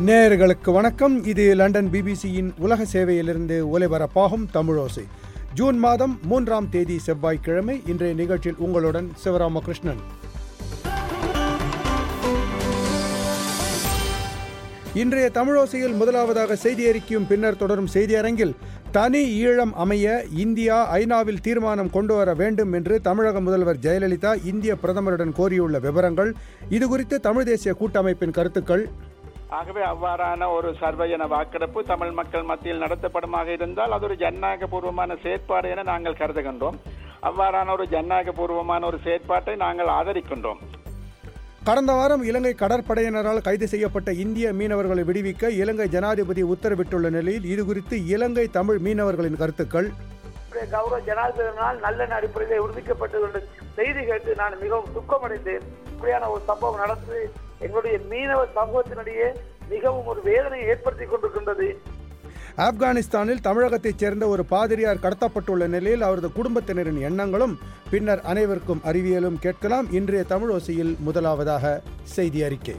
நேயர்களுக்கு வணக்கம். இது லண்டன் பிபிசியின் உலக சேவையிலிருந்து ஒலிபரப்பாகும் தமிழோசை. ஜூன் மாதம் 3ஆம் தேதி செவ்வாய்க்கிழமை. இன்றைய நிகழ்ச்சியில் உங்களுடன் சிவராமகிருஷ்ணன். இன்றைய தமிழோசையில் முதலாவதாக செய்தி அறிக்கையும் பின்னர் தொடரும் செய்தி அரங்கில் தனி ஈழம் அமைய இந்தியா ஐநாவில் தீர்மானம் கொண்டு வர வேண்டும் என்று தமிழக முதல்வர் ஜெயலலிதா இந்திய பிரதமருடன் கோரியுள்ள விவரங்கள், இதுகுறித்து தமிழ் தேசிய கூட்டமைப்பின் கருத்துக்கள். ஆகவே அவ்வாறான ஒரு சர்வஜன வாக்கெடுப்பு தமிழ் மக்கள் மத்தியில் நடத்தப்படுமாக இருந்தால் அது ஒரு ஜனநாயக பூர்வமான செயற்பாடு என நாங்கள் கருதுகின்றோம். அவ்வாறான ஒரு ஜனநாயக பூர்வமான ஒரு செயற்பாட்டை நாங்கள் ஆதரிக்கின்றோம். கடந்த வாரம் இலங்கை கடற்படையினரால் கைது செய்யப்பட்ட இந்திய மீனவர்களை விடுவிக்க இலங்கை ஜனாதிபதி உத்தரவிட்டுள்ள நிலையில் இதுகுறித்து இலங்கை தமிழ் மீனவர்களின் கருத்துக்கள். கௌரவ ஜனாதிபதியினால் நல்ல அடிப்படையில் உறுதிக்கப்பட்டது செய்தி கேட்டு நான் மிகவும் துக்கமடைந்தேன். இப்படியான ஒரு சம்பவம் நடந்து எங்களுடைய மீனவ சமூகத்தினிடையே மிகவும் ஒரு வேதனையை ஏற்படுத்திக் கொண்டிருக்கின்றது. ஆப்கானிஸ்தானில் தமிழகத்தைச் சேர்ந்த ஒரு பாதிரியார் கடத்தப்பட்டுள்ள நிலையில் அவரது குடும்பத்தினரின் எண்ணங்களும் பின்னர் அனைவருக்கும் அறிவியலும் கேட்கலாம். இன்றைய தமிழோசையில் முதலாவதாக செய்தி அறிக்கை.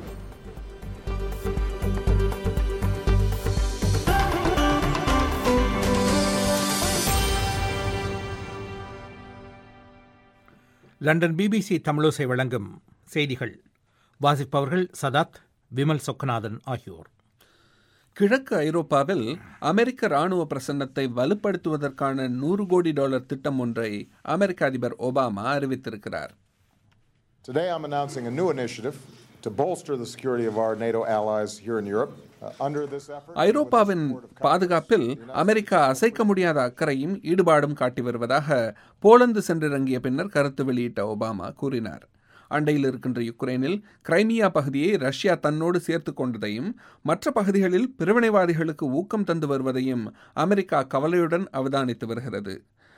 லண்டன் பிபிசி தமிழோசை வழங்கும் செய்திகள். வாசிப்பவர்கள் சதாத், விமல் சொக்கநாதன் ஆகியோர். கிழக்கு ஐரோப்பாவில் அமெரிக்க ராணுவ பிரசன்னத்தை வலுப்படுத்துவதற்கான $100 கோடி திட்டம் ஒன்றை அமெரிக்க அதிபர் ஒபாமா அறிவித்திருக்கிறார். Today I'm announcing a new initiative to bolster the security of our NATO allies here in Europe. ஐரோப்பாவின் பாதுகாப்பில் அமெரிக்கா அசைக்க முடியாத அக்கறையும் ஈடுபாடும் காட்டி வருவதாக போலந்து சென்றிறங்கிய பின்னர் கருத்து வெளியிட்ட ஒபாமா கூறினார். அண்டையில் இருக்கின்ற யுக்ரைனில் கிரைமியா பகுதியை ரஷ்யா தன்னோடு சேர்த்து கொண்டதையும் மற்ற பகுதிகளில் பிரிவினைவாதிகளுக்கு ஊக்கம் தந்து வருவதையும் அமெரிக்கா கவலையுடன் அவதானித்து வருகிறது.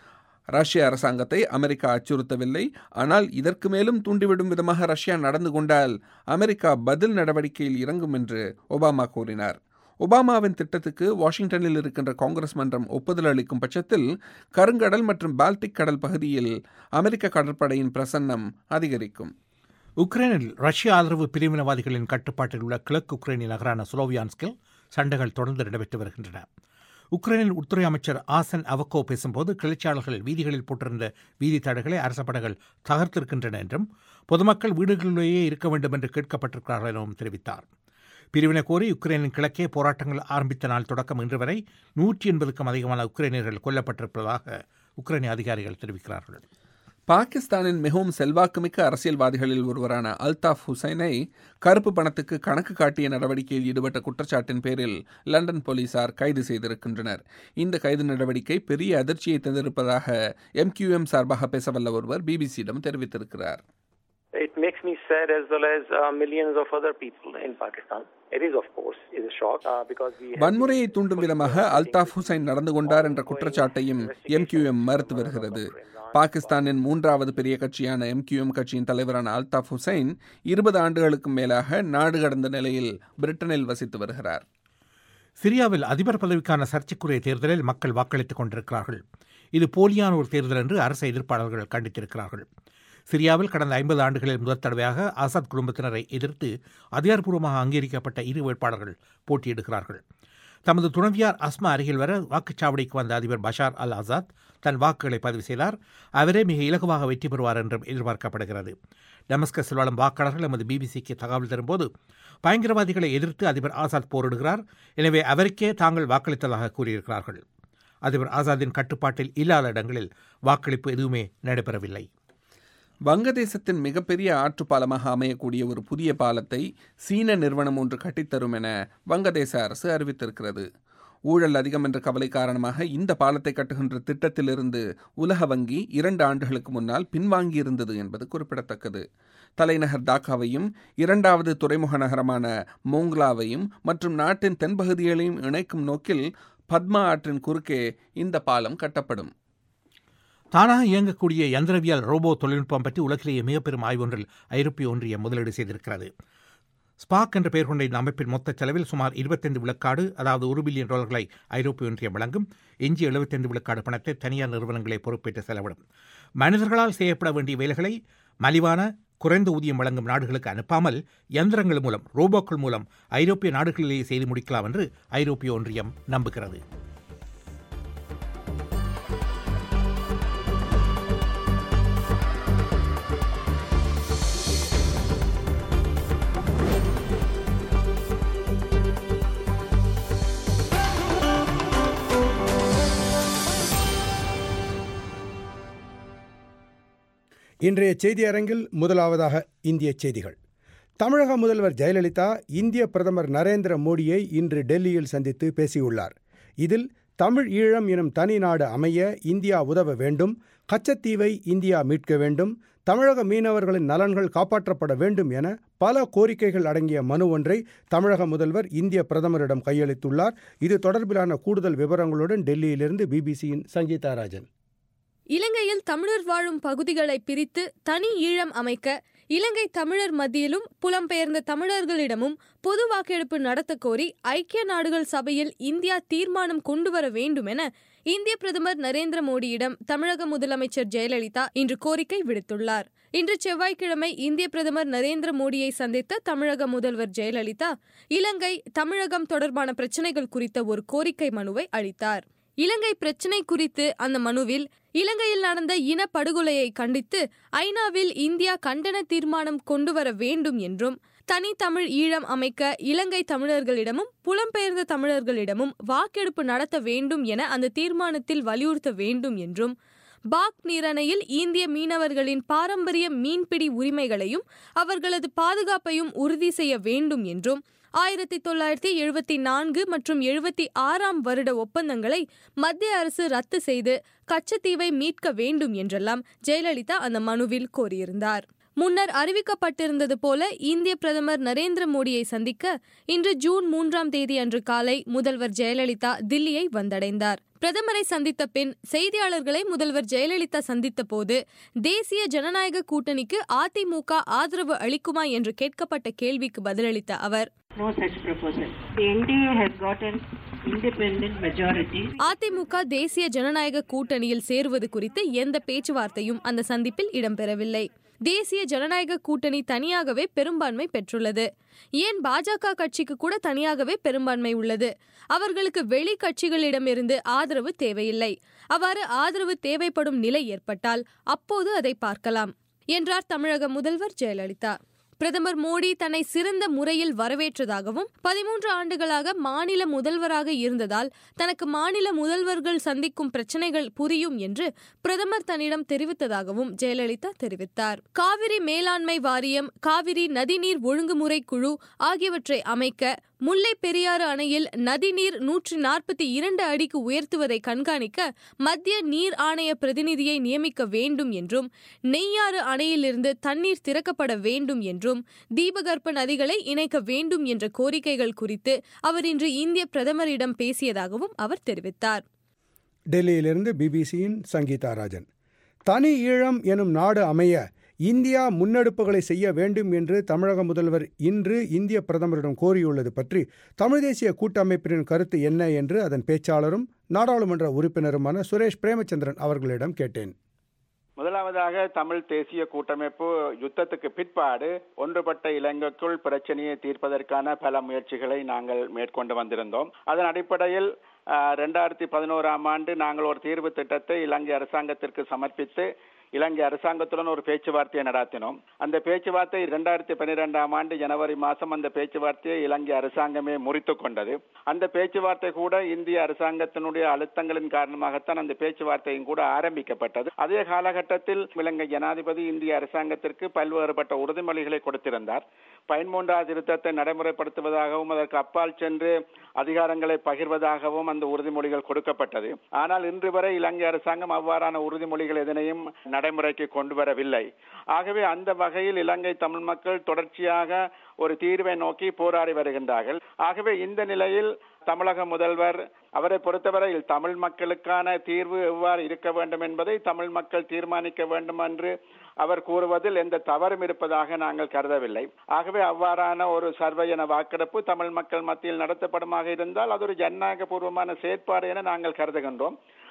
ரஷ்ய அரசாங்கத்தை அமெரிக்கா அச்சுறுத்தவில்லை, ஆனால் இதற்கு மேலும் தூண்டிவிடும் விதமாக ரஷ்யா நடந்து கொண்டால் அமெரிக்கா பதில் நடவடிக்கையில் இறங்கும் என்று ஒபாமா கூறினார். ஒபாமாவின் திட்டத்துக்கு வாஷிங்டனில் இருக்கின்ற காங்கிரஸ் மன்றம் ஒப்புதல் அளிக்கும் பட்சத்தில் கருங்கடல் மற்றும் பால்டிக் கடல் பகுதியில் அமெரிக்க கடற்படையின் பிரசன்னம் அதிகரிக்கும். உக்ரைனில் ரஷ்ய ஆதரவு பிரிவினவாதிகளின் கட்டுப்பாட்டில் உள்ள கிழக்கு உக்ரைனின் நகரான ஸ்லோவியான்ஸ்கில் சண்டைகள் தொடர்ந்து நடைபெற்று வருகின்றன. உக்ரைனின் உள்துறை அமைச்சர் ஆசன் அவக்கோ பேசும்போது கிளர்ச்சியாளர்கள் வீதிகளில் போட்டிருந்த வீதி தடைகளை அரச படைகள் தகர்த்திருக்கின்றன என்றும் பொதுமக்கள் வீடுகளிலேயே இருக்க வேண்டும் என்று கேட்கப்பட்டிருக்கிறார்கள் எனவும் தெரிவித்தார். பிரிவினை கோரி உக்ரைனின் கிழக்கே போராட்டங்கள் ஆரம்பித்த நாள் தொடக்கம் இன்று வரை 180க்கும் அதிகமான உக்ரைனியர்கள் கொல்லப்பட்டிருப்பதாக உக்ரைனிய அதிகாரிகள் தெரிவிக்கிறார்கள். பாகிஸ்தானின் மிகவும் செல்வாக்குமிக்க அரசியல்வாதிகளில் ஒருவரான அல்தாஃப் ஹுசைனை கருப்பு பணத்துக்கு கணக்கு காட்டிய நடவடிக்கையில் ஈடுபட்ட குற்றச்சாட்டின் பேரில் லண்டன் போலீசார் கைது செய்திருக்கின்றனர். இந்த கைது நடவடிக்கை பெரிய அதிர்ச்சியை தந்திருப்பதாக MQM சார்பாக பேசவல்ல ஒருவர் பிபிசியிடம் தெரிவித்திருக்கிறார். It makes me sad as well as millions of other people in Pakistan. It is of course a shock because வன்முறையை தூண்டும் விதமாக அல்தாஃப் ஹுசைன் நடந்து கொண்டார் என்ற குற்றச்சாட்டையும் MQM மறுத்து வருகிறது. பாகிஸ்தானின் 3வது பெரிய கட்சியான MQM கட்சியின் தலைவரான அல்தாஃப் ஹுசைன் 20 ஆண்டுகளுக்கும் மேலாக நாடு கடந்த நிலையில் பிரிட்டனில் வசித்து வருகிறார். சிரியாவில் அதிபர் பதவிக்கான சர்ச்சைக்குரிய தேர்தலில் மக்கள் வாக்களித்துக் கொண்டிருக்கிறார்கள். இது போலியான ஒரு தேர்தல் என்று அரசு எதிர்ப்பாளர்கள் கண்டித்திருக்கிறார்கள். சிரியாவில் கடந்த 50 ஆண்டுகளில் முதல் தடவையாக அசாத் குடும்பத்தினரை எதிர்த்து அதிகாரப்பூர்வமாக அங்கீகரிக்கப்பட்ட 2 வேட்பாளர்கள் போட்டியிடுகிறார்கள். தமது துணைவியார் அஸ்மா அருகில் வர வாக்குச்சாவடிக்கு வந்த அதிபர் பஷார் அல் ஆசாத் தன் வாக்குகளை பதிவு செய்தார். அவரே மிக இலகுவாக வெற்றி பெறுவார் என்றும் எதிர்பார்க்கப்படுகிறது. டமஸ்கஸில் வாழும் வாக்காளர்கள் எமது பிபிசிக்கு தகவல் தரும்போது பயங்கரவாதிகளை எதிர்த்து அதிபர் ஆசாத் போரிடுகிறார், எனவே அவருக்கே தாங்கள் வாக்களித்ததாக கூறியிருக்கிறார்கள். அதிபர் ஆசாத்தின் கட்டுப்பாட்டில் இல்லாத இடங்களில் வாக்களிப்பு எதுவுமே நடைபெறவில்லை. வங்கதேசத்தின் மிகப்பெரிய ஆற்றுப்பாலமாக அமையக்கூடிய ஒரு புதிய பாலத்தை சீன நிறுவனம் ஒன்று கட்டித்தரும் என வங்கதேச அரசு அறிவித்திருக்கிறது. ஊழல் அதிகம் என்ற கவலை காரணமாக இந்த பாலத்தை கட்டுகின்ற திட்டத்திலிருந்து உலக வங்கி 2 ஆண்டுகளுக்கு முன்னால் பின்வாங்கியிருந்தது என்பது குறிப்பிடத்தக்கது. தலைநகர் டாக்காவையும் 2வது துறைமுக நகரமான மோங்லாவையும் மற்றும் நாட்டின் தென்பகுதிகளையும் இணைக்கும் நோக்கில் பத்மா ஆற்றின் குறுக்கே இந்த பாலம் கட்டப்படும். தானாக இயங்கக்கூடிய யந்திரவியல் ரோபோ தொழில்நுட்பம் பற்றி உலகிலேயே மிகப்பெரும் ஆய்வொன்றில் ஐரோப்பிய ஒன்றியம் முதலீடு செய்திருக்கிறது. ஸ்பாக் என்ற பெயர் கொண்ட இந்த அமைப்பின் மொத்த செலவில் சுமார் 25 விழுக்காடு, அதாவது $1 பில்லியன் ஐரோப்பிய ஒன்றியம் வழங்கும். எஞ்சி 75 விழுக்காடு பணத்தை தனியார் நிறுவனங்களை பொறுப்பேற்று செலவிடும். மனிதர்களால் செய்யப்பட வேண்டிய வேலைகளை மலிவான குறைந்த ஊதியம் வழங்கும் நாடுகளுக்கு அனுப்பாமல் இயந்திரங்கள் மூலம், ரோபோக்கள் மூலம் ஐரோப்பிய நாடுகளிலேயே செய்து முடிக்கலாம் என்று ஐரோப்பிய ஒன்றியம் நம்புகிறது. இன்றைய செய்தி அரங்கில் முதலாவதாக இந்திய செய்திகள். தமிழக முதல்வர் ஜெயலலிதா இந்திய பிரதமர் நரேந்திர மோடியை இன்று டெல்லியில் சந்தித்து பேசியுள்ளார். இதில் தமிழ் ஈழம் எனும் தனி நாடு அமைய இந்தியா உதவ வேண்டும், கச்சத்தீவை இந்தியா மீட்க வேண்டும், தமிழக மீனவர்களின் நலன்கள் காப்பாற்றப்பட வேண்டும் என பல கோரிக்கைகள் அடங்கிய மனு ஒன்றை தமிழக முதல்வர் இந்திய பிரதமரிடம் கையளித்துள்ளார். இது தொடர்பிலான கூடுதல் விவரங்களுடன் டெல்லியிலிருந்து பிபிசியின் சங்கீதா ராஜன். இலங்கையில் தமிழர் வாழும் பகுதிகளை பிரித்து தனி ஈழம் அமைக்க இலங்கை தமிழர் மத்தியிலும் புலம்பெயர்ந்த தமிழர்களிடமும் பொது வாக்கெடுப்பு நடத்த கோரி ஐக்கிய நாடுகள் சபையில் இந்தியா தீர்மானம் கொண்டுவர வேண்டும் என இந்திய பிரதமர் நரேந்திர மோடியிடம் தமிழக முதலமைச்சர் ஜெயலலிதா இன்று கோரிக்கை விடுத்துள்ளார். இன்று செவ்வாய்க்கிழமை இந்திய பிரதமர் நரேந்திர மோடியை சந்தித்த தமிழக முதல்வர் ஜெயலலிதா இலங்கை தமிழகம் தொடர்பான பிரச்சினைகள் குறித்த ஒரு கோரிக்கை மனுவை அளித்தார். இலங்கை பிரச்சினை குறித்து அந்த மனுவில் இலங்கையில் நடந்த இனப்படுகொலையை கண்டித்து ஐநாவில் இந்தியா கண்டன தீர்மானம் கொண்டுவர வேண்டும் என்றும், தனி தமிழ் ஈழம் அமைக்க இலங்கை தமிழர்களிடமும் புலம்பெயர்ந்த தமிழர்களிடமும் வாக்கெடுப்பு நடத்த வேண்டும் என அந்த தீர்மானத்தில் வலியுறுத்த வேண்டும் என்றும், பாக் நீரணையில் இந்திய மீனவர்களின் பாரம்பரிய மீன்பிடி உரிமைகளையும் அவர்களது பாதுகாப்பையும் உறுதி செய்ய வேண்டும் என்றும், 1974 மற்றும் 76 வருட ஒப்பந்தங்களை மத்திய அரசு ரத்து செய்து கச்சத்தீவை மீட்க வேண்டும் என்றெல்லாம் ஜெயலலிதா அந்த மனுவில் கோரியிருந்தார். முன்னர் அறிவிக்கப்பட்டிருந்தது போல இந்திய பிரதமர் நரேந்திர மோடியை சந்திக்க இன்று ஜூன் 3ஆம் தேதி அன்று காலை முதல்வர் ஜெயலலிதா தில்லியை வந்தடைந்தார். பிரதமரை சந்தித்த பின் செய்தியாளர்களை முதல்வர் ஜெயலலிதா சந்தித்த போது தேசிய ஜனநாயக கூட்டணிக்கு அதிமுக ஆதரவு அளிக்குமா என்று கேட்கப்பட்ட கேள்விக்கு பதிலளித்த அவர், No such proposal. The NDA has got an independent majority. AIADMK தேசிய ஜனநாயக கூட்டணியில் சேருவது குறித்து எந்த பேச்சுவார்த்தையும் அந்த சந்திப்பில் இடம்பெறவில்லை. தேசிய ஜனநாயக கூட்டணி தனியாகவே பெரும்பான்மை பெற்றுள்ளது. ஏன் பாஜக கட்சிக்கு கூட தனியாகவே பெரும்பான்மை உள்ளது. அவர்களுக்கு வெளி கட்சிகளிடமிருந்து ஆதரவு தேவையில்லை. அவ்வாறு ஆதரவு தேவைப்படும் நிலை ஏற்பட்டால் அப்போது அதை பார்க்கலாம் என்றார் தமிழக முதல்வர் ஜெயலலிதா. பிரதமர் மோடி தன்னை சிறந்த முறையில் வரவேற்றதாகவும் 13 ஆண்டுகளாக மாநில முதல்வராக இருந்ததால் தனக்கு மாநில முதல்வர்கள் சந்திக்கும் பிரச்சனைகள் புரியும் என்று பிரதமர் தன்னிடம் தெரிவித்ததாகவும் ஜெயலலிதா தெரிவித்தார். காவிரி மேலாண்மை வாரியம், காவிரி நதிநீர் ஒழுங்குமுறை குழு ஆகியவற்றை அமைக்க முல்லை பெரியாறு அணையில் நதிநீர் 142 அடிக்கு உயர்த்துவதை கண்காணிக்க மத்திய நீர் ஆணைய பிரதிநிதியை நியமிக்க வேண்டும் என்றும், நெய்யாறு அணையிலிருந்து தண்ணீர் திறக்கப்பட வேண்டும் என்றும், தீபகற்ப நதிகளை இணைக்க வேண்டும் என்ற கோரிக்கைகள் குறித்து அவர் இன்று இந்திய பிரதமரிடம் பேசியதாகவும் அவர் தெரிவித்தார். டெல்லியிலிருந்து பிபிசியின் சங்கீதா ராஜன். தனி ஈழம் எனும் நாடு அமைய இந்தியா முன்னெடுப்புகளை செய்ய வேண்டும் என்று தமிழக முதல்வர் இன்று இந்திய பிரதமரிடம் கோரியுள்ளது பற்றி தமிழ் தேசிய கூட்டமைப்பின் கருத்து என்ன என்று அதன் பேச்சாளரும் நாடாளுமன்ற உறுப்பினருமான சுரேஷ் பிரேமச்சந்திரன் அவர்களிடம் கேட்டேன். முதலாவதாக தமிழ் தேசிய கூட்டமைப்பு யுத்தத்துக்கு பிற்பாடு ஒன்றுபட்ட இலங்கைக்குள் பிரச்சனையை தீர்ப்பதற்கான பல முயற்சிகளை நாங்கள் மேற்கொண்டு வந்திருந்தோம். அதன் அடிப்படையில் 2011ஆம் ஆண்டு நாங்கள் ஒரு தீர்வு திட்டத்தை இலங்கை அரசாங்கத்திற்கு சமர்ப்பித்து இலங்கை அரசாங்கத்துடன் ஒரு பேச்சுவார்த்தையை நடத்தினோம். அந்த பேச்சுவார்த்தை 2012ஆம் ஆண்டு ஜனவரி மாதம் அந்த பேச்சுவார்த்தையை இலங்கை அரசாங்கமே முறித்துக் கொண்டது. அந்த பேச்சுவார்த்தை கூட இந்திய அரசாங்கத்தினுடைய அழுத்தங்களின் காரணமாகத்தான் அந்த பேச்சுவார்த்தையும் கூட ஆரம்பிக்கப்பட்டது. அதே காலகட்டத்தில் இலங்கை ஜனாதிபதி இந்திய அரசாங்கத்திற்கு பல்வேறுபட்ட உறுதிமொழிகளை கொடுத்திருந்தார். 13வது திருத்தத்தை நடைமுறைப்படுத்துவதாகவும் அதற்கு அப்பால் சென்று அதிகாரங்களை பகிர்வதாகவும் அந்த உறுதிமொழிகள் கொடுக்கப்பட்டது. ஆனால் இன்று வரை இலங்கை அரசாங்கம் அவ்வாறான உறுதிமொழிகள் எதனையும் நடைமுறைக்கு கொண்டு வரவில்லை. ஆகவே அந்த வகையில் இலங்கை தமிழ் மக்கள் தொடர்ச்சியாக ஒரு தீர்வை நோக்கி போராடி வருகின்றார்கள். ஆகவே இந்த நிலையில் தமிழக முதல்வர் அவரை பொறுத்தவரையில் தமிழ் மக்களுக்கான தீர்வு எவ்வாறு இருக்க வேண்டும் என்பதை தமிழ் மக்கள் தீர்மானிக்க வேண்டும் என்று அவர் கூறுவதில் எந்த தவறும் இருப்பதாக நாங்கள் கருதவில்லை. ஆகவே அவ்வாறான ஒரு சர்வஜன வாக்கெடுப்பு தமிழ் மக்கள் மத்தியில் நடத்தப்படுமாக இருந்தால் அது ஒரு ஜனநாயக பூர்வமான செயற்பாடு என நாங்கள் கருதுகின்றோம்.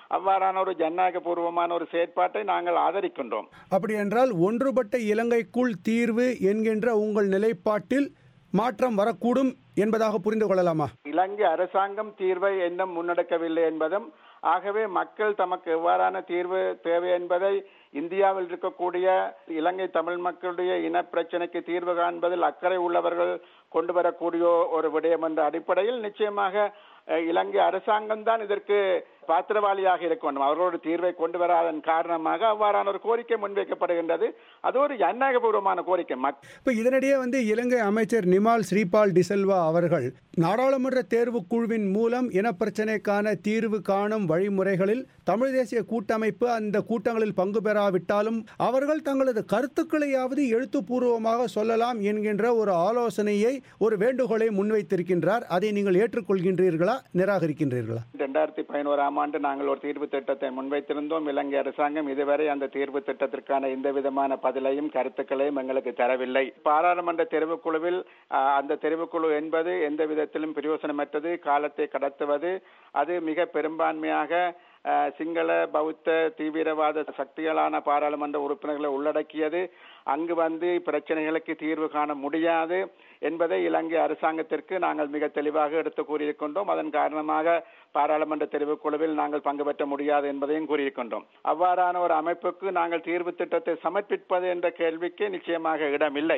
அவ்வாறான ஒரு ஜனநாயக பூர்வமான ஒரு செயற்பாட்டை நாங்கள் ஆதரிக்கின்றோம். அப்படி என்றால் ஒன்றுபட்ட இலங்கைக்குள் தீர்வு என்கின்ற உங்கள் நிலைப்பாட்டில் மாற்றம் வரக்கூடும் என்பதாக புரிந்து கொள்ளலாமா? இலங்கை அரசாங்கம் தீர்வை இன்னும் முன்னெடுக்கவில்லை என்பதும், ஆகவே மக்கள் தமக்கு எவ்வாறான தீர்வு தேவை என்பதை இந்தியாவில் இருக்கக்கூடிய இலங்கை தமிழ் மக்களுடைய இன பிரச்சனைக்கு தீர்வு காண்பதில் அக்கறை உள்ளவர்கள் கொண்டு வரக்கூடிய ஒரு விடயம் என்ற அடிப்படையில் நிச்சயமாக இலங்கை அரசாங்கம் தான் இதற்கு பாத்திரவாளியாக இருக்க வேண்டும். அவர்களோட தீர்வை கொண்டு வராதன் காரணமாக அவ்வாறான ஒரு கோரிக்கை முன்வைக்கப்படுகின்றது. அது ஒரு ஜனநாயகபூர்வமான கோரிக்கை. இப்போ இதனிடையே இலங்கை அமைச்சர் நிமால் ஸ்ரீபால் டிசெல்வா அவர்கள் நாடாளுமன்ற தேர்வு குழுவின் மூலம் இனப்பிரச்சனைக்கான தீர்வு காணும் வழிமுறைகளில் தமிழ் தேசிய கூட்டமைப்பு அந்த கூட்டங்களில் பங்கு பெறாவிட்டாலும் அவர்கள் தங்களது கருத்துக்களையாவது எழுத்துப்பூர்வமாக சொல்லலாம் என்கின்ற ஒரு ஆலோசனையை, ஒரு வேண்டுகோளை முன்வைத்திருக்கின்றார். அதை நீங்கள் ஏற்றுக்கொள்கின்றீர்களா, நிராகரிக்கின்றீர்களா? 2011 ஆண்டு நாங்கள் ஒரு தீர்வு திட்டத்தை முன்வைத்திருந்தோம். இலங்கை அரசாங்கம் இதுவரை அந்த தீர்வு திட்டத்திற்கான எந்த விதமான பதிலையும் கருத்துக்களையும் எங்களுக்கு தரவில்லை. பாராளுமன்ற தெரிவுக்குழுவில் அந்த தெரிவுக்குழு என்பது எந்த விதத்திலும் பிரயோசனமற்றது, காலத்தை கடத்துவது. அது மிக பெரும்பான்மையாக சிங்கள பௌத்த தீவிரவாத சக்திகளான பாராளுமன்ற உறுப்பினர்களை உள்ளடக்கியது. அங்கு பிரச்சனைகளுக்கு தீர்வு காண முடியாது என்பதை இலங்கை அரசாங்கத்திற்கு நாங்கள் மிக தெளிவாக எடுத்து கூறியிருக்கின்றோம். அதன் காரணமாக பாராளுமன்ற தெரிவுக்குழுவில் நாங்கள் பங்கு பெற்ற முடியாது என்பதையும் கூறியிருக்கின்றோம். அவ்வாறான ஒரு அமைப்புக்கு நாங்கள் தீர்வு திட்டத்தை சமர்ப்பிப்பது என்ற கேள்விக்கு நிச்சயமாக இடமில்லை.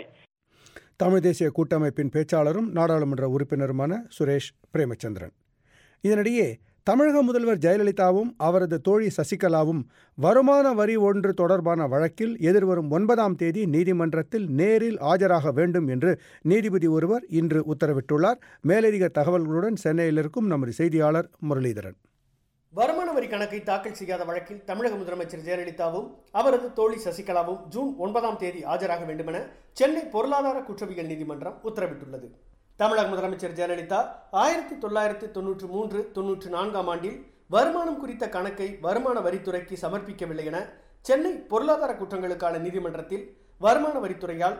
தமிழ் தேசிய கூட்டமைப்பின் பேச்சாளரும் நாடாளுமன்ற உறுப்பினருமான சுரேஷ் பிரேமச்சந்திரன். இதனிடையே தமிழக முதல்வர் ஜெயலலிதாவும் அவரது தோழி சசிகலாவும் வருமான வரி ஒன்று தொடர்பான வழக்கில் எதிர்வரும் 9ஆம் தேதி நீதிமன்றத்தில் நேரில் ஆஜராக வேண்டும் என்று நீதிபதி ஒருவர் இன்று உத்தரவிட்டுள்ளார். மேலதிக தகவல்களுடன் சென்னையில் இருக்கும் நமது செய்தியாளர் முரளிதரன். வருமான வரி கணக்கை தாக்கல் செய்யாத வழக்கில் தமிழக முதலமைச்சர் ஜெயலலிதாவும் அவரது தோழி சசிகலாவும் ஜூன் 9ஆம் தேதி ஆஜராக வேண்டுமென சென்னை பொருளாதார குற்றவியல் நீதிமன்றம் உத்தரவிட்டுள்ளது. தமிழக முதலமைச்சர் ஜெயலலிதா 1993-94 ஆண்டில் வருமானம் குறித்த கணக்கை வருமான வரித்துறைக்கு சமர்ப்பிக்கவில்லை என சென்னை பொருளாதார குற்றங்களுக்கான நீதிமன்றத்தில் வருமான வரித்துறையால்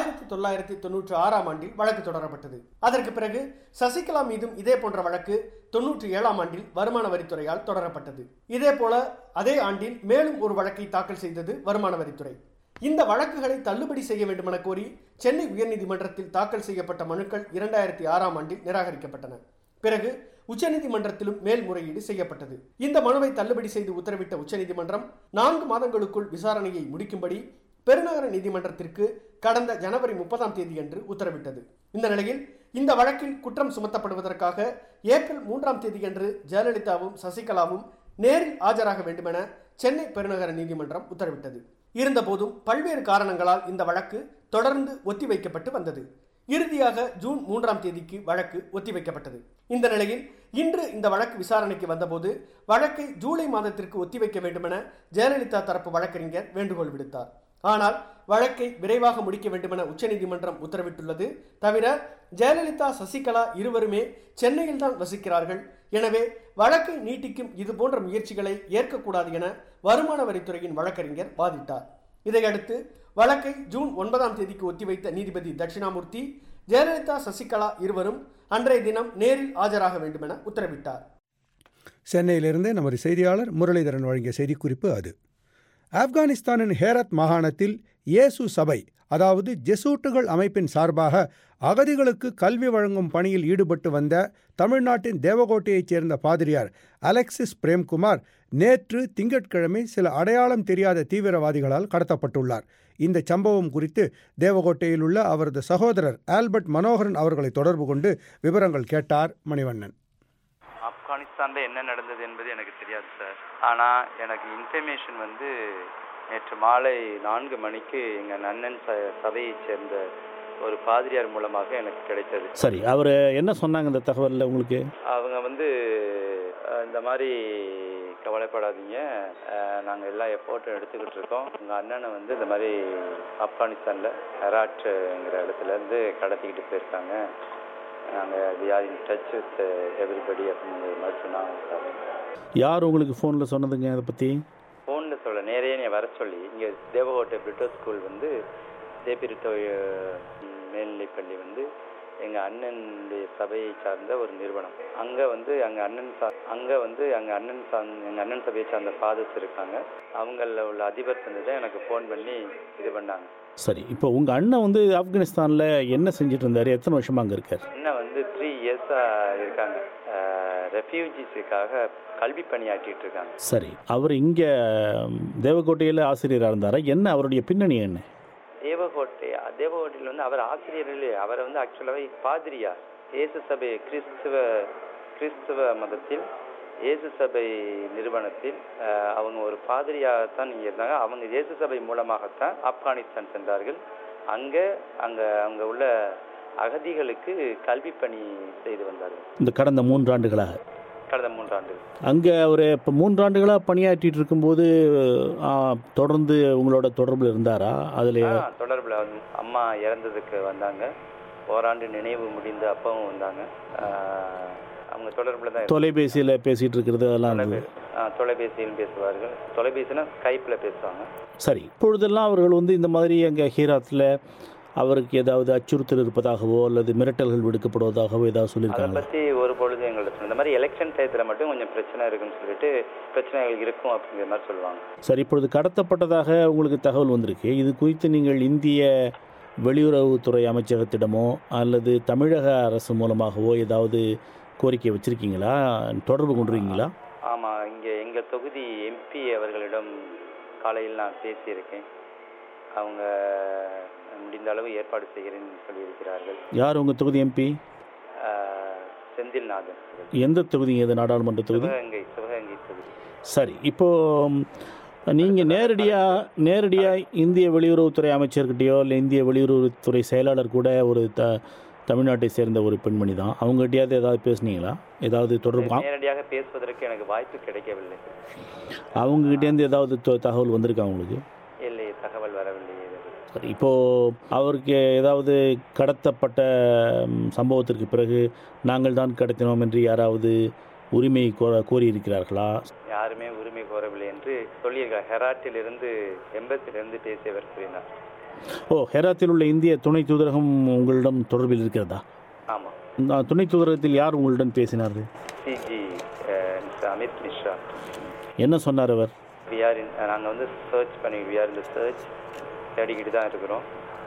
1996 ஆண்டில் வழக்கு தொடரப்பட்டது. அதற்கு பிறகு சசிகலா மீதும் இதே போன்ற வழக்கு 97 ஆண்டில் வருமான வரித்துறையால் தொடரப்பட்டது. இதே போல அதே ஆண்டில் மேலும் ஒரு வழக்கை தாக்கல் செய்தது வருமான வரித்துறை. இந்த வழக்குகளை தள்ளுபடி செய்ய வேண்டும் என கோரி சென்னை உயர்நீதிமன்றத்தில் தாக்கல் செய்யப்பட்ட மனுக்கள் 2006 ஆண்டில் நிராகரிக்கப்பட்டன. பிறகு உச்சநீதிமன்றத்திலும் மேல்முறையீடு செய்யப்பட்டது. இந்த மனுவை தள்ளுபடி செய்து உத்தரவிட்ட உச்சநீதிமன்றம் 4 மாதங்களுக்குள் விசாரணையை முடிக்கும்படி பெருநகர நீதிமன்றத்திற்கு கடந்த ஜனவரி 30ஆம் தேதியன்று உத்தரவிட்டது. இந்த நிலையில் இந்த வழக்கில் குற்றம் சுமத்தப்படுவதற்காக ஏப்ரல் 3ஆம் தேதியன்று ஜெயலலிதாவும் சசிகலாவும் நேரில் ஆஜராக வேண்டுமென சென்னை பெருநகர நீதிமன்றம் உத்தரவிட்டது. இருந்தபோதும் பல்வேறு காரணங்களால் இந்த வழக்கு தொடர்ந்து ஒத்திவைக்கப்பட்டு வந்தது. இறுதியாக ஜூன் 3ஆம் தேதிக்கு வழக்கு ஒத்திவைக்கப்பட்டது. இந்த நிலையில் இன்று இந்த வழக்கு விசாரணைக்கு வந்தபோது வழக்கை ஜூலை மாதத்திற்கு ஒத்திவைக்க வேண்டுமென ஜெயலலிதா தரப்பு வழக்கறிஞர் வேண்டுகோள் விடுத்தார். ஆனால் வழக்கை விரைவாக முடிக்க வேண்டுமென உச்சநீதிமன்றம் உத்தரவிட்டுள்ளது. தவிர ஜெயலலிதா சசிகலா இருவருமே சென்னையில் தான் வசிக்கிறார்கள். எனவே வழக்கை நீட்டிக்கும் இதுபோன்ற முயற்சிகளை ஏற்கக்கூடாது என வருமான வரித்துறையின் வழக்கறிஞர் வாதிட்டார். இதையடுத்து வழக்கை ஜூன் 9ஆம் தேதிக்கு ஒத்திவைத்த நீதிபதி தட்சிணாமூர்த்தி ஜெயலலிதா சசிகலா இருவரும் அன்றைய தினம் நேரில் ஆஜராக வேண்டும் என உத்தரவிட்டார். சென்னையிலிருந்து நமது செய்தியாளர் முரளிதரன் வழங்கிய செய்திக்குறிப்பு அது. ஆப்கானிஸ்தானின் ஹேரத் மாகாணத்தில் இயேசு சபை, அதாவது ஜெசூட்டுகள் அமைப்பின் சார்பாக அகதிகளுக்கு கல்வி வழங்கும் பணியில் ஈடுபட்டு வந்த தமிழ்நாட்டின் தேவகோட்டையைச் சேர்ந்த பாதிரியார் அலெக்சிஸ் பிரேம்குமார் நேற்று திங்கட்கிழமை சில அடையாளம் தெரியாத தீவிரவாதிகளால் கடத்தப்பட்டுள்ளார். இந்த சம்பவம் குறித்து தேவகோட்டையில் உள்ள அவரது சகோதரர் ஆல்பர்ட் மனோகரன் அவர்களை தொடர்பு கொண்டு விவரங்கள் கேட்டார் மணிவண்ணன். ஆப்கானிஸ்தானில் என்ன நடந்தது என்பது எனக்கு தெரியாது சார். ஆனால் எனக்கு இன்ஃபர்மேஷன் நேற்று மாலை 4 மணிக்கு எங்கள் அண்ணன் சபையைச் சேர்ந்த ஒரு பாதிரியார் மூலமாக எனக்கு கிடைத்தது. சரி, அவர் என்ன சொன்னாங்க இந்த தகவலில் உங்களுக்கு? அவங்க இந்த மாதிரி கவலைப்படாதீங்க, நாங்கள் எல்லா எஃபோர்ட்டும் எடுத்துக்கிட்டு இருக்கோம். உங்கள் அண்ணனை இந்த மாதிரி ஆப்கானிஸ்தானில் ஹெராட்ங்கிற இடத்துலேருந்து கடத்திக்கிட்டு போயிருக்காங்க. நாங்கள் we are in touch with everybody அப்படிங்கிற மாதிரி சொன்னாங்க சார். யார் உங்களுக்கு ஃபோனில் சொன்னதுங்க அதை பற்றி? ஃபோனில் சொல்ல நேரே நீ வர சொல்லி இங்கே தேவகோட்டை பிரிட்டோ ஸ்கூல் தேபிரிட்டோ மேல்நிலைப்பள்ளி எங்கள் அண்ணனுடைய சபையை சார்ந்த ஒரு நிறுவனம். அங்கே எங்கள் அங்கே வந்து எங்கள் அண்ணன் சபையை சார்ந்த ஃபாதர்ஸ் இருக்காங்க. அவங்களில் உள்ள அதிபர் தான் எனக்கு ஃபோன் பண்ணி இது பண்ணாங்க. சரி, இப்போ உங்கள் அண்ணன் வந்து ஆப்கானிஸ்தானில் என்ன செஞ்சுட்டு இருந்தார்? எத்தனை வருஷமாக அங்கே இருக்கார்? அண்ணன் வந்து 3 இயர்ஸாக இருக்காங்க. ரெஃப்யூஜிஸுக்காக கல்வி பணியாற்றிட்டு இருக்காங்க. சரி, அவர் இங்கே தேவக்கோட்டையில் ஆசிரியராக இருந்தாரா? என்ன அவருடைய பின்னணி என்ன? தேவகோட்டையில் வந்து அவர் ஆசிரியர் இல்லையே, அவரை வந்து ஆக்சுவலாகவே பாதிரியா இயேசு சபை கிறிஸ்துவ மதத்தில் இயேசு சபை நிறுவனத்தில் அவங்க ஒரு பாதிரியாகத்தான் இங்கே இருந்தாங்க. அவங்க இயேசு சபை மூலமாகத்தான் ஆப்கானிஸ்தான் சென்றார்கள். அங்கே உள்ள அகதிகளுக்கு கல்வி பணி செய்து வந்தார்கள். இந்த கடந்த 3 ஆண்டுகளாக அங்கே ஒரு இப்போ 3 ஆண்டுகளாக பணியாற்றிட்டு இருக்கும்போது தொடர்ந்து உங்களோட தொடர்பில் இருந்தாரா? அதில் தொடர்பில் அம்மா இறந்ததுக்கு வந்தாங்க, ஓராண்டு நினைவு முடிந்த அப்பவும் வந்தாங்க. அவங்க தொடர்பில் தான் தொலைபேசியில் பேசிகிட்டு இருக்கிறது அதெல்லாம் தொலைபேசியில் பேசுவார்கள். தொலைபேசினா ஸ்கைப்பில் பேசுவாங்க. சரி, இப்பொழுதெல்லாம் அவர்கள் வந்து இந்த மாதிரி அங்கே ஹீராத்தில் அவருக்கு ஏதாவது அச்சுறுத்தல் இருப்பதாகவோ அல்லது மிரட்டல்கள் விடுக்கப்படுவதாகவோ ஏதாவது சொல்லியிருக்காங்க? அதை பற்றி ஒரு பொழுது எங்கள்கிட்ட இந்த மாதிரி எலெக்ஷன் டயத்தில் மட்டும் கொஞ்சம் பிரச்சனை இருக்குன்னு சொல்லிட்டு பிரச்சனைகள் இருக்கும் அப்படிங்கிற மாதிரி சொல்லுவாங்க. சரி, இப்பொழுது கடத்தப்பட்டதாக உங்களுக்கு தகவல் வந்திருக்கு. இது குறித்து நீங்கள் இந்திய வெளியுறவுத்துறை அமைச்சகத்திடமோ அல்லது தமிழக அரசு மூலமாகவோ ஏதாவது கோரிக்கை வச்சுருக்கீங்களா? தொடர்பு கொண்டிருக்கீங்களா? ஆமாம், இங்கே எங்கள் தொகுதி எம்பி அவர்களிடம் காலையில் நான் பேசியிருக்கேன். அவங்க முடிந்த அளவு ஏற்பாடு செய்கிறேன்னு சொல்லியிருக்கிறார்கள். யார் உங்கள் தொகுதி எம்பி? செந்தில்நாதன். எந்த தொகுதி? எது நாடாளுமன்ற தொகுதி? சிவகங்கை தொகுதி. சரி, இப்போது நீங்கள் நேரடியாக இந்திய வெளியுறவுத்துறை அமைச்சர்கிட்டயோ இல்லை இந்திய வெளியுறவுத்துறை செயலாளர் கூட ஒரு தமிழ்நாட்டை சேர்ந்த ஒரு பெண்மணி தான், அவங்ககிட்டயாவது ஏதாவது பேசுனீங்களா? ஏதாவது தொடர்பு? நேரடியாக பேசுவதற்கு எனக்கு வாய்ப்பு கிடைக்கவில்லை. அவங்ககிட்டேருந்து ஏதாவது தகவல் வந்திருக்கா உங்களுக்கு? இல்லை, தகவல் வரவில்லை. சரி, இப்போது அவருக்கு ஏதாவது கடத்தப்பட்ட சம்பவத்திற்கு பிறகு நாங்கள் தான் கடத்தினோம் என்று யாராவது உரிமை கோரியிருக்கிறார்களா? யாருமே உரிமை கோரவில்லை என்று சொல்லியிருக்கிறார். ஹெராட்டிலிருந்து எம்பசிலிருந்து பேசியவர் கூறினார். ஹெராத்தில் உள்ள இந்திய துணை தூதரகம் உங்களிடம் தொடர்பில் இருக்கிறதா? ஆமாம். துணை தூதரகத்தில் யார் உங்களிடம் பேசினார்கள்? அமித் மிஸ்ரா. என்ன சொன்னார் அவர்? நாங்கள் வந்து சர்ச் தேடிக்கிட்டு தான் இருக்கிறோம்.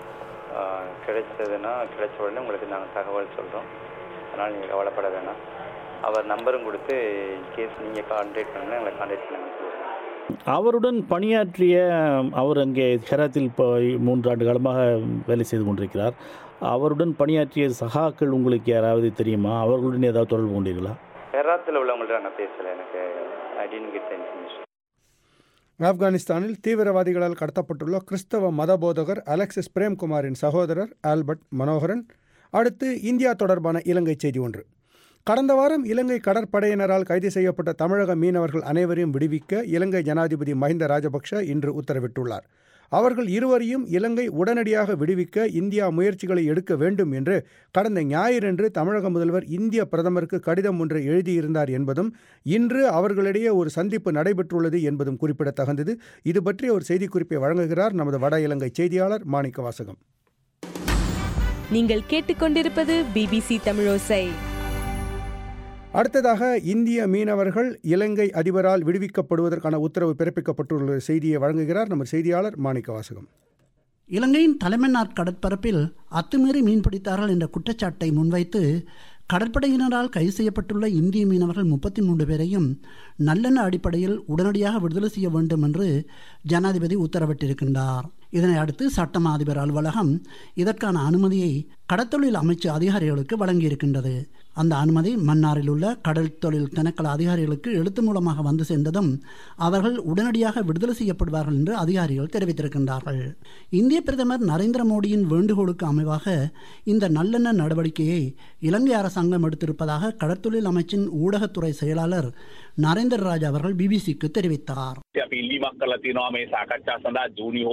கிடைச்ச உடனே உங்களுக்கு நாங்கள் தகவல் சொல்கிறோம். அதனால் நீங்கள் கவலைப்பட வேணாம். அவர் நம்பரும் கொடுத்து கேஸ் நீங்கள் கான்டாக்ட் பண்ணுங்கள், எங்களை கான்டாக்ட் பண்ணுங்கள். அவருடன் பணியாற்றிய அவர் அங்கே ஹெராத்தில் இப்போ 3 ஆண்டு காலமாக வேலை செய்து கொண்டிருக்கிறார். அவருடன் பணியாற்றிய சகாக்கள் உங்களுக்கு யாராவது தெரியுமா? அவர்களுடன் ஏதாவது தொடர்பு கொண்டீர்களா? ஹெராத்தில் உள்ளவங்கள்ட்ட நான் பேசலை. எனக்கு I didn't get the information. ஆப்கானிஸ்தானில் தீவிரவாதிகளால் கடத்தப்பட்டுள்ள கிறிஸ்தவ மதபோதகர் அலெக்சிஸ் பிரேம்குமாரின் சகோதரர் ஆல்பர்ட் மனோகரன். அடுத்து இந்தியா தொடர்பான இலங்கை செய்தி ஒன்று. கடந்த வாரம் இலங்கை கடற்படையினரால் கைது செய்யப்பட்ட தமிழக மீனவர்கள் அனைவரையும் விடுவிக்க இலங்கை ஜனாதிபதி மஹிந்த ராஜபக்ஷ இன்று உத்தரவிட்டுள்ளார். அவர்கள் இருவரையும் இலங்கை உடனடியாக விடுவிக்க இந்தியா முயற்சிகளை எடுக்க வேண்டும் என்று கடந்த ஞாயிறன்று தமிழக முதல்வர் இந்திய பிரதமருக்கு கடிதம் ஒன்று எழுதியிருந்தார் என்பதும் இன்று அவர்களிடையே ஒரு சந்திப்பு நடைபெற்றுள்ளது என்பதும் குறிப்பிடத்தகுந்தது. இது பற்றி ஒரு செய்திக்குறிப்பை வழங்குகிறார் நமது வட இலங்கை செய்தியாளர் மாணிக்க வாசகம். நீங்கள் கேட்டுக்கொண்டிருப்பது பிபிசி தமிழோசை. அடுத்ததாக இந்திய மீனவர்கள் இலங்கை அதிபரால் விடுவிக்கப்படுவதற்கான உத்தரவு பிறப்பிக்கப்பட்டுள்ள செய்தியை வழங்குகிறார் நமது செய்தியாளர் மாணிக்க வாசகம். இலங்கையின் தலைமன்னார் கடற்பரப்பில் அத்துமீறி மீன்பிடித்தார்கள் என்ற குற்றச்சாட்டை முன்வைத்து கடற்படையினரால் கைது செய்யப்பட்டுள்ள இந்திய மீனவர்கள் 33 பேரையும் நல்லெண்ண அடிப்படையில் உடனடியாக விடுதலை செய்ய வேண்டும் என்று ஜனாதிபதி உத்தரவிட்டிருக்கின்றார். இதனை அடுத்து சட்டமா அதிபர் அலுவலகம் இதற்கான அனுமதியை கடற்தொழில் அமைச்சு அதிகாரிகளுக்கு வழங்கியிருக்கின்றது. அந்த அனுமதி மன்னாரில் உள்ள கடல் தொழில் திணைக்கள அதிகாரிகளுக்கு எழுத்து மூலமாக வந்து சேர்ந்ததும் அவர்கள் உடனடியாக விடுதலை செய்யப்படுவார்கள் என்று அதிகாரிகள் தெரிவித்திருக்கின்றார்கள். இந்திய பிரதமர் நரேந்திர மோடியின் வேண்டுகோளுக்கு அமைவாக இந்த நல்லெண்ண நடவடிக்கையை இலங்கை அரசாங்கம் எடுத்திருப்பதாக கடற்தொழில் அமைச்சின் ஊடகத்துறை செயலாளர் நரேந்திர ராஜ் அவர்கள் பிபிசிக்கு தெரிவித்தார். අපි ඉල්ලීමක් කළා තියෙනවා මේ සාකච්ඡා සඳහා ජූනි හෝ ජුලයි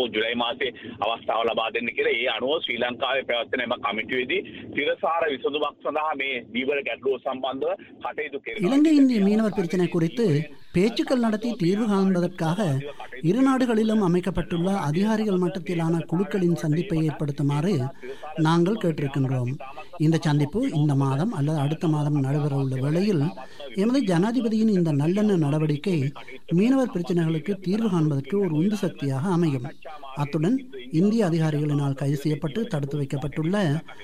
වාසේ අවස්ථාව ලබා දෙන්න කියලා ඒ අනුව ශ්‍රී ලංකාවේ පැවැත්වෙන එම කමිටුවේදී තිරසාර විසඳුමක් සඳහා මේ දීවර ගැටලුව සම්බන්ධව කටයුතු කෙරෙනවා. இலங்கை இந்திய மீனவர் பிரச்சினை குறித்து பேச்சுக்கள் நடத்தி தீர்வு காண்பதற்காக இரு நாடுகளிலும் அமைக்கப்பட்டுள்ள அதிகாரிகள் மட்டத்திலான குழுக்களின் சந்திப்பை ஏற்படுத்துமாறு நாங்கள் கேட்டிருக்கின்றோம். இந்த சந்திப்பு இந்த மாதம் அல்லது அடுத்த மாதம் நடைபெற உள்ள வேளையில் எமது ஜனாதிபதியின் இந்த நல்லெண்ண நடவடிக்கை மீனவர் பிரச்சனைகளுக்கு தீர்வு காண்பதற்கு ஒரு உந்து சக்தியாக அமையும். அத்துடன் இந்திய அதிகாரிகளினால் கைது செய்யப்பட்டு தடுத்து வைக்கப்பட்டுள்ள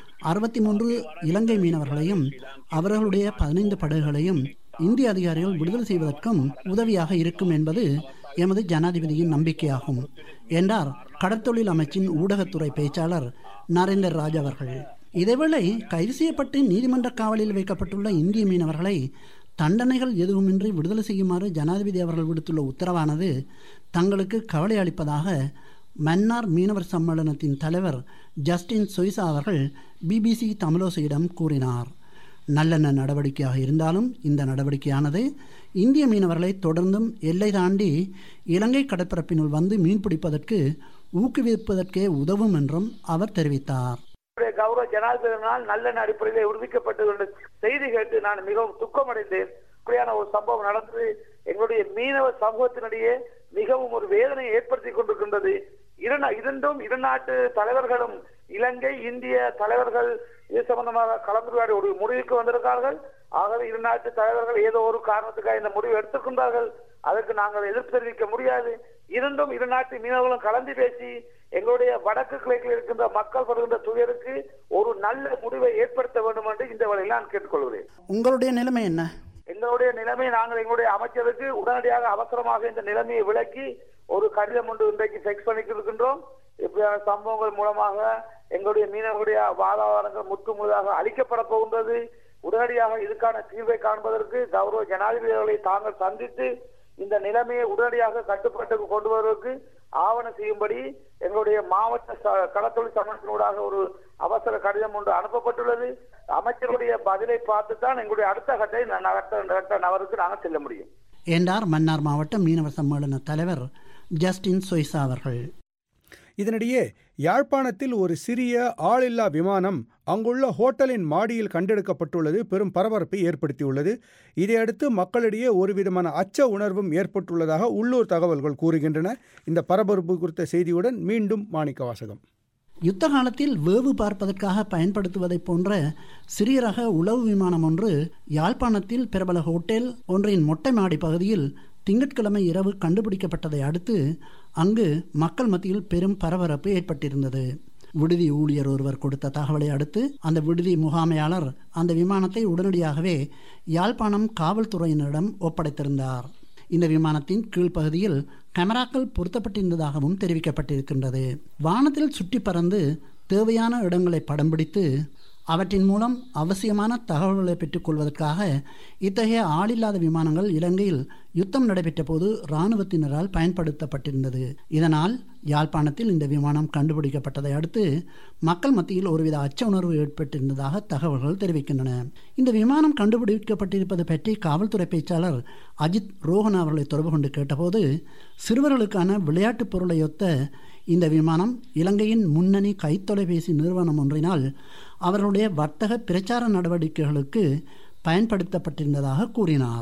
63 இலங்கை மீனவர்களையும் அவர்களுடைய 15 படகுகளையும் இந்திய அதிகாரிகள் விடுதலை செய்வதற்கும் உதவியாக இருக்கும் என்பது எமது ஜனாதிபதியின் நம்பிக்கையாகும் என்றார் கடற்தொழில் அமைச்சின் ஊடகத்துறை பேச்சாளர் நரேந்தர் ராஜ் அவர்கள். இதேவேளை கைது செய்யப்பட்டு நீதிமன்ற காவலில் வைக்கப்பட்டுள்ள இந்திய மீனவர்களை தண்டனைகள் எதுவுமின்றி விடுதலை செய்யுமாறு ஜனாதிபதி அவர்கள் விடுத்துள்ள உத்தரவானது தங்களுக்கு கவலை அளிப்பதாக மன்னார் மீனவர் சம்மேளனத்தின் தலைவர் ஜஸ்டின் சொய்சா அவர்கள் பிபிசி தமிழோசையிடம் கூறினார். நல்லெண்ண நடவடிக்கையாக இருந்தாலும் இந்த நடவடிக்கையானது இந்திய மீனவர்களை தொடர்ந்தும் எல்லை தாண்டி இலங்கை கடற்பரப்பினுள் வந்து மீன்பிடிப்பதற்கு ஊக்குவிப்பதற்கே உதவும் என்றும் அவர் தெரிவித்தார். கௌரவ ஜனாதிபதியினால் நல்லெண்ண அடிப்படையில் உறுதிக்கப்பட்டது செய்தி கேட்டு நான் மிகவும் துக்கமடைந்தேன். இப்படியான ஒரு சம்பவம் நடந்து எங்களுடைய மீனவ சமூகத்தினிடையே மிகவும் ஒரு வேதனையை ஏற்படுத்தி கொண்டிருக்கின்றது. இரு நாட்டு தலைவர்களும் இலங்கை இந்திய தலைவர்கள் இது சம்பந்தமாக கலந்துரையாடி ஒரு முடிவுக்கு வந்திருக்கார்கள். ஆகவே இரு நாட்டு தலைவர்கள் ஏதோ ஒரு காரணத்துக்காக இந்த முடிவு எடுத்துக்கொண்டார்கள். அதற்கு நாங்கள் எதிர்ப்பு தெரிவிக்க முடியாது. இரு நாட்டு மீனவர்களும் கலந்து பேசி எங்களுடைய வடக்கு கிழக்கில் இருக்கின்ற மக்கள் வருகின்ற துயருக்கு ஒரு நல்ல முடிவை ஏற்படுத்த வேண்டும் என்று இந்த வழியில் நான் கேட்டுக்கொள்கிறேன். உங்களுடைய நிலைமை என்ன? எங்களுடைய நிலைமை நாங்கள் எங்களுடைய அமைச்சருக்கு உடனடியாக அவசரமாக இந்த நிலைமையை விளக்கி ஒரு கடிதம் ஒன்று இன்றைக்கு செக்ஸ் பண்ணிக்கிருக்கின்றோம். இப்படியான சம்பவங்கள் மூலமாக எங்களுடைய மீனவர்களுடைய வாழ்வாதாரங்கள் முற்றுமுழுதாக அளிக்கப்பட போகின்றது. உடனடியாக இதுக்கான தீர்வை காண்பதற்கு கௌரவ ஜனாதிபதிகளை தாங்கள் சந்தித்து இந்த நிலைமையை உடனடியாக கட்டுப்பாட்டுக்கு கொண்டு வருவதற்கு ஆவணம் செய்யும்படி எங்களுடைய மாவட்ட கடற்தொழில் சமூகத்தினூடாக ஒரு அவசர கடிதம் ஒன்று அனுப்பப்பட்டுள்ளது. அமைச்சருடைய பதிலை பார்த்துத்தான் எங்களுடைய அடுத்த கட்டை நகருக்கு நாங்கள் செல்ல முடியும் என்றார் மன்னார் மாவட்ட மீனவர் சம்மேளன தலைவர் ஜஸ்டின் சொய்சா அவர்கள். இதனிடையே யாழ்ப்பாணத்தில் ஒரு சிறிய ஆளில்லா விமானம் அங்குள்ள ஹோட்டலின் மாடியில் கண்டெடுக்கப்பட்டுள்ளது பெரும் பரபரப்பை ஏற்படுத்தியுள்ளது. இதையடுத்து மக்களிடையே ஒருவிதமான அச்ச உணர்வும் ஏற்பட்டுள்ளதாக உள்ளூர் தகவல்கள் கூறுகின்றன. இந்த பரபரப்பு குறித்த செய்தியுடன் மீண்டும் மாணிக்க வாசகம். யுத்த காலத்தில் வேவு பார்ப்பதற்காக பயன்படுத்துவதைப் போன்ற சிறிய ரக உளவு விமானம் ஒன்று யாழ்ப்பாணத்தில் பிரபல ஹோட்டல் ஒன்றின் மொட்டை மாடி பகுதியில் திங்கட்கிழமை இரவு கண்டுபிடிக்கப்பட்டதை அடுத்து அங்கு மக்கள் மத்தியில் பெரும் பரபரப்பு ஏற்பட்டிருந்தது. விடுதி ஊழியர் ஒருவர் கொடுத்த தகவலை அடுத்து அந்த விடுதி முகாமையாளர் அந்த விமானத்தை உடனடியாகவே யாழ்ப்பாணம் காவல்துறையினரிடம் ஒப்படைத்திருந்தார். இந்த விமானத்தின் கீழ்ப்பகுதியில் கேமராக்கள் பொருத்தப்பட்டிருந்ததாகவும் தெரிவிக்கப்பட்டிருக்கின்றது. வானத்தில் சுற்றி பறந்து தேவையான இடங்களை படம் பிடித்து அவற்றின் மூலம் அவசியமான தகவல்களை பெற்றுக்கொள்வதற்காக இத்தகைய ஆளில்லாத விமானங்கள் இலங்கையில் யுத்தம் நடைபெற்ற போது இராணுவத்தினரால் பயன்படுத்தப்பட்டிருந்தது. இதனால் யாழ்ப்பாணத்தில் இந்த விமானம் கண்டுபிடிக்கப்பட்டதை அடுத்து மக்கள் மத்தியில் ஒருவித அச்ச உணர்வு ஏற்பட்டிருந்ததாக தகவல்கள் தெரிவிக்கின்றன. இந்த விமானம் கண்டுபிடிக்கப்பட்டிருப்பது பற்றி காவல்துறை பேச்சாளர் அஜித் ரோஹன் அவர்களை தொடர்பு கொண்டு கேட்டபோது சிறுவர்களுக்கான விளையாட்டுப் பொருளையொத்த இந்த விமானம் இலங்கையின் முன்னணி கைத்தொலைபேசி நிறுவனம் ஒன்றினால் அவர்களுடைய வர்த்தக பிரச்சார நடவடிக்கைகளுக்கு பயன்படுத்தப்பட்டிருந்ததாக கூறினார்.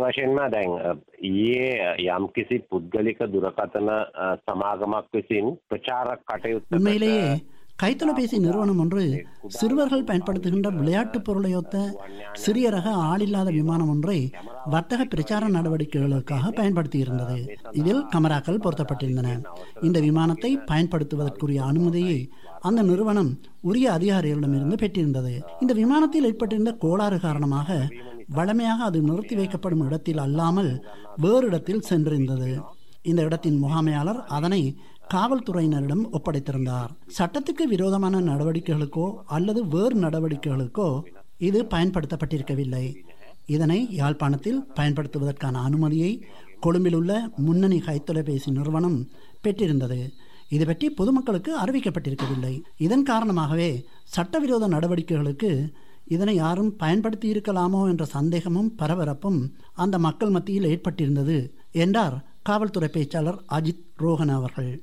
உண்மையிலேயே கைத்தொலைபேசி நிறுவனம் ஒன்று சிறுவர்கள் பயன்படுத்துகின்ற விளையாட்டுப் பொருளையொத்த சிறிய ரக ஆளில்லாத விமானம் ஒன்றை வர்த்தக பிரச்சார நடவடிக்கைகளுக்காக பயன்படுத்தியிருந்தது. இதில் கமராக்கள் பொருத்தப்பட்டிருந்தன. இந்த விமானத்தை பயன்படுத்துவதற்குரிய அனுமதியை அந்த நிறுவனம் உரிய அதிகாரிகளிடமிருந்து பெற்றிருந்தது. இந்த விமானத்தில் ஏற்பட்டிருந்த கோளாறு காரணமாக வழமையாக அது நிறுத்தி வைக்கப்படும் இடத்தில் அல்லாமல் வேறு இடத்தில் சென்றிருந்தது. இந்த இடத்தின் முகாமையாளர் அதனை காவல்துறையினரிடம் ஒப்படைத்திருந்தார். சட்டத்துக்கு விரோதமான நடவடிக்கைகளுக்கோ அல்லது வேறு நடவடிக்கைகளுக்கோ இது பயன்படுத்தப்பட்டிருக்கவில்லை. இதனை யாழ்ப்பாணத்தில் பயன்படுத்துவதற்கான அனுமதியை கொழும்பில் உள்ள முன்னணி கைத்தொலைபேசி நிறுவனம் பெற்றிருந்தது. இது பற்றி பொதுமக்களுக்கு அறிவிக்கப்பட்டிருக்கவில்லை. இதன் காரணமாகவே சட்டவிரோத நடவடிக்கைகளுக்கு இதனை யாரும் பயன்படுத்தி இருக்கலாமோ என்ற சந்தேகமும் பரபரப்பும் அந்த மக்கள் மத்தியில் ஏற்பட்டிருந்தது என்றார் காவல்துறை பேச்சாளர் அஜித் ரோஹன் அவர்கள்.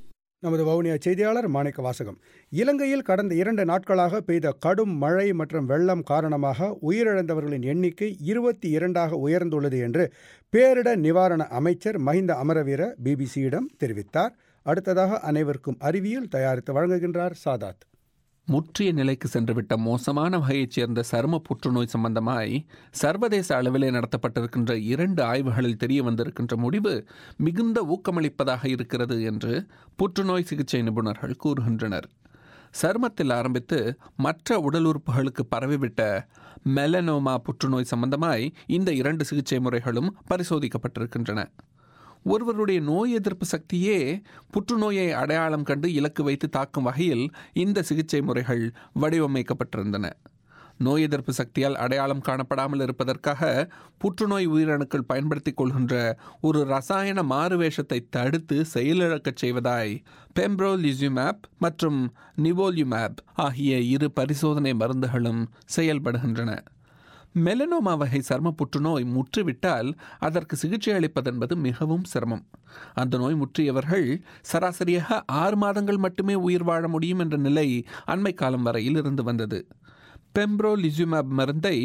நமது வவுனியா செய்தியாளர் மாணிக்க வாசகம். இலங்கையில் கடந்த 2 நாட்களாக பெய்த கடும் மழை மற்றும் வெள்ளம் காரணமாக உயிரிழந்தவர்களின் எண்ணிக்கை 22ஆக உயர்ந்துள்ளது என்று பேரிடர் நிவாரண அமைச்சர் மஹிந்த அமரவீர பிபிசியிடம் தெரிவித்தார். அடுத்ததாக அனைவருக்கும் அறிவியல் தயாரித்து வழங்குகின்றார் சாதாத். முற்றிய நிலைக்கு சென்றுவிட்ட மோசமான வகையைச் சேர்ந்த சரும புற்றுநோய் சம்பந்தமாய் சர்வதேச அளவிலே நடத்தப்பட்டிருக்கின்ற 2 ஆய்வுகளில் தெரிய வந்திருக்கின்ற முடிவு மிகுந்த ஊக்கமளிப்பதாக இருக்கிறது என்று புற்றுநோய் சிகிச்சை நிபுணர்கள் கூறுகின்றனர். சருமத்தில் ஆரம்பித்து மற்ற உடல் உறுப்புகளுக்கு பரவிவிட்ட மெலனோமா புற்றுநோய் சம்பந்தமாய் இந்த 2 சிகிச்சை முறைகளும் பரிசோதிக்கப்பட்டிருக்கின்றன. ஒருவருடைய நோய் எதிர்ப்பு சக்தியே புற்றுநோயை அடையாளம் கண்டு இலக்கு வைத்து தாக்கும் வகையில் இந்த சிகிச்சை முறைகள் வடிவமைக்கப்பட்டிருந்தன. நோய் எதிர்ப்பு சக்தியால் அடையாளம் காணப்படாமல் இருப்பதற்காக புற்றுநோய் உயிரணுக்கள் பயன்படுத்திக் கொள்கின்ற ஒரு ரசாயன மாறுவேஷத்தை தடுத்து செயலிழக்கச் செய்வதாய் பெம்ப்ரோலிசுமேப் மற்றும் நிவோல்யூமேப் ஆகிய 2 பரிசோதனை மருந்துகளும் செயல்படுகின்றன. மெலனோமா வகை சர்ம புற்றுநோய் முற்றிவிட்டால் அதற்கு சிகிச்சை அளிப்பதென்பது மிகவும் சிரமம். அந்த நோய் முற்றியவர்கள் சராசரியாக 6 மாதங்கள் மட்டுமே உயிர் வாழ முடியும் என்ற நிலை அண்மை காலம் வரையில் இருந்து வந்தது. பெம்ப்ரோலிசுமேப் மருந்தை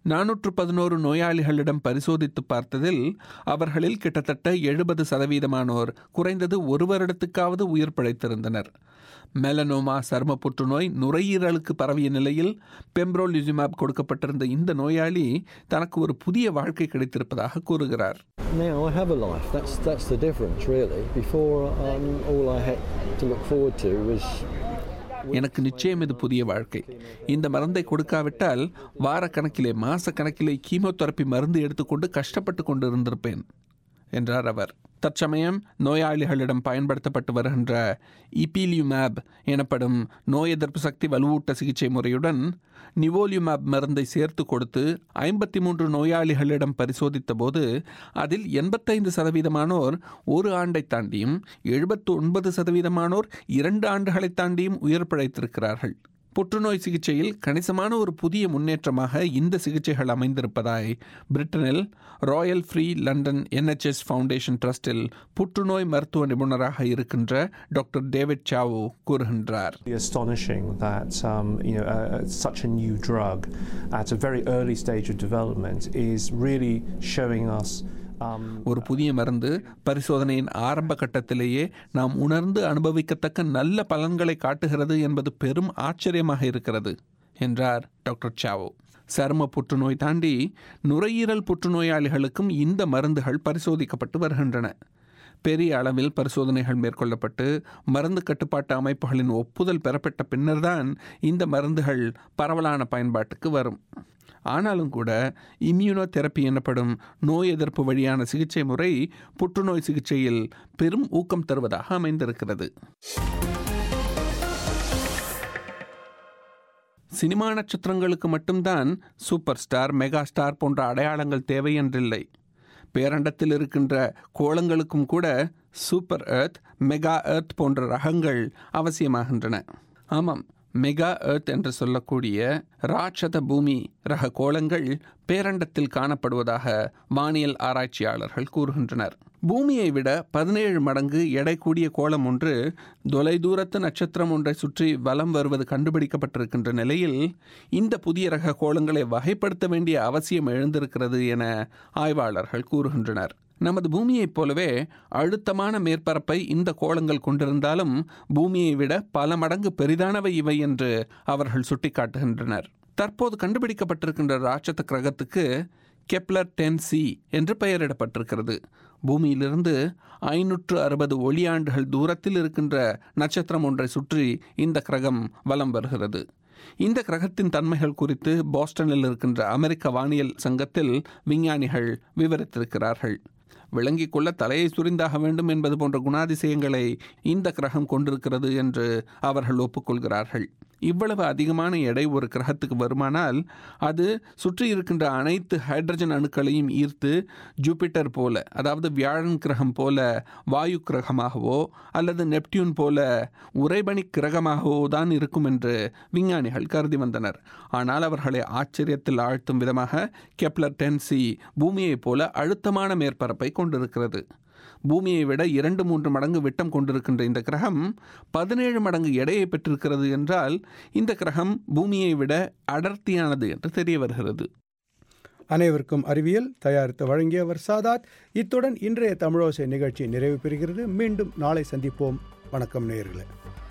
411 நோயாளிகளிடம் பரிசோதித்து பார்த்ததில் அவர்களில் கிட்டத்தட்ட 70% குறைந்தது 1 வருடத்துக்காவது உயிர் பிழைத்திருந்தனர். மெலனோமா சர்ம புற்றுநோய் நுரையீரலுக்கு பரவிய நிலையில் பெம்ப்ரோலிசுமேப் கொடுக்கப்பட்டிருந்த இந்த நோயாளி தனக்கு ஒரு புதிய வாழ்க்கை கிடைத்திருப்பதாக கூறுகிறார். Now I have a life. That's the difference really. Before all I had to look forward to was எனக்கு நிச்சயம் இது புதிய வாழ்க்கை. இந்த மருந்தை கொடுக்காவிட்டால் வாரக்கணக்கிலே மாசக்கணக்கிலே கீமோதெரப்பி மருந்து எடுத்துக்கொண்டு கஷ்டப்பட்டு கொண்டு இருந்திருப்பேன் என்றார் அவர். தற்சமயம் நோயாளிகளிடம் பயன்படுத்தப்பட்டு வருகின்ற இபிலியுமேப் எனப்படும் நோய் எதிர்ப்பு சக்தி வலுவூட்ட சிகிச்சை முறையுடன் நிவோல்யூமேப் மருந்தை சேர்த்து கொடுத்து 53 நோயாளிகளிடம் பரிசோதித்த போது அதில் 85% 1 ஆண்டை தாண்டியும் 79% 2 ஆண்டுகளை தாண்டியும் உயிர் பிழைத்திருக்கிறார்கள். புற்றுநோய் சிகிச்சையில் கணிசமான ஒரு புதிய முன்னேற்றமாக இந்த சிகிச்சைகள் அமைந்திருப்பதாய் பிரிட்டனில் royal free London NHS foundation ட்ரஸ்டில் புற்றுநோய் மருத்துவ நிபுணராக இருக்கின்ற டாக்டர் டேவிட் சாவோ கூறுகின்றார். Astonishing that such a new drug at a very early stage of development is really showing us ஒரு புதிய மருந்து பரிசோதனையின் ஆரம்ப கட்டத்திலேயே நாம் உணர்ந்து அனுபவிக்கத்தக்க நல்ல பலன்களை காட்டுகிறது என்பது பெரும் ஆச்சரியமாக இருக்கிறது என்றார் டாக்டர் சாவோ. சரும புற்றுநோய் தாண்டி நுரையீரல் புற்றுநோயாளிகளுக்கும் இந்த மருந்துகள் பரிசோதிக்கப்பட்டு வருகின்றன. பெரிய அளவில் பரிசோதனைகள் மேற்கொள்ளப்பட்டு மருந்து கட்டுப்பாட்டு அமைப்புகளின் ஒப்புதல் பெறப்பட்ட பின்னர்தான் இந்த மருந்துகள் பரவலான பயன்பாட்டுக்கு வரும். ஆனாலும் கூட இம்யூனோதெரப்பி எனப்படும் நோய் எதிர்ப்பு வழியான சிகிச்சை முறை புற்றுநோய் சிகிச்சையில் பெரும் ஊக்கம் தருவதாக அமைந்திருக்கிறது. சினிமா நட்சத்திரங்களுக்கு மட்டும்தான் சூப்பர் ஸ்டார், மெகா ஸ்டார் போன்ற அடையாளங்கள் தேவை என்றில்லை. பேரண்டத்தில் இருக்கின்ற கோளங்களுக்கும் கூட சூப்பர் எர்த், மெகா எர்த் போன்ற ரகங்கள் அவசியமாகின்றன. ஆமாம், மெகா எர்த் என்று சொல்லக்கூடிய ராட்சத பூமி ரக கோளங்கள் பேரண்டத்தில் காணப்படுவதாக வானியல் ஆராய்ச்சியாளர்கள் கூறுகின்றனர். பூமியை விட 17 மடங்கு எடை கூடிய கோளம் ஒன்று தொலைதூரத்து நட்சத்திரம் ஒன்றை சுற்றி வலம் வருவது கண்டுபிடிக்கப்பட்டிருக்கின்ற நிலையில் இந்த புதிய ரக கோளங்களை வகைப்படுத்த வேண்டிய அவசியம் எழுந்திருக்கிறது என ஆய்வாளர்கள் கூறுகின்றனர். நமது பூமியைப் போலவே அழுத்தமான மேற்பரப்பை இந்த கோளங்கள் கொண்டிருந்தாலும் பூமியை விட பல மடங்கு பெரிதானவை இவை என்று அவர்கள் சுட்டிக்காட்டுகின்றனர். தற்போது கண்டுபிடிக்கப்பட்டிருக்கின்ற ராட்சத கிரகத்துக்கு கெப்லர் 10c என்று பெயரிடப்பட்டிருக்கிறது. பூமியிலிருந்து 560 ஒளியாண்டுகள் தூரத்தில் இருக்கின்ற நட்சத்திரம் ஒன்றை சுற்றி இந்த கிரகம் வலம் வருகிறது. இந்த கிரகத்தின் தன்மைகள் குறித்து போஸ்டனில் இருக்கின்ற அமெரிக்க வானியல் சங்கத்தில் விஞ்ஞானிகள் விவரித்திருக்கிறார்கள். விளங்கிக் கொள்ள தலையை சுரிந்தாக வேண்டும் என்பது போன்ற குணாதிசயங்களை இந்த கிரகம் கொண்டிருக்கிறது என்று அவர்கள் ஒப்புக்கொள்கிறார்கள். இவ்வளவு அதிகமான எடை ஒரு கிரகத்துக்கு வருமானால் அது சுற்றி இருக்கின்ற அனைத்து ஹைட்ரஜன் அணுக்களையும் ஈர்த்து ஜூபிட்டர் போல, அதாவது வியாழன் கிரகம் போல வாயு கிரகமாகவோ அல்லது நெப்டியூன் போல உறைபனி கிரகமாகவோ தான் இருக்கும் என்று விஞ்ஞானிகள் கருதி வந்தனர். ஆனால் அவர்களை ஆச்சரியத்தில் ஆழ்த்தும் விதமாக கெப்லர் 10c பூமியைப் போல அழுத்தமான மேற்பரப்பை கொண்டிருக்கிறது. பூமியை விட 2-3 மடங்கு விட்டம் கொண்டிருக்கின்ற இந்த கிரகம் 17 மடங்கு எடையை பெற்றிருக்கிறது என்றால் இந்த கிரகம் பூமியை விட அடர்த்தியானது என்று தெரிய வருகிறது. அனைவருக்கும் அறிவியல் தயாரித்து வழங்கியவர் சாதாத். இத்துடன் இன்றைய தமிழோசை நிகழ்ச்சி நிறைவு பெறுகிறது. மீண்டும் நாளை சந்திப்போம். வணக்கம் நேயர்களே.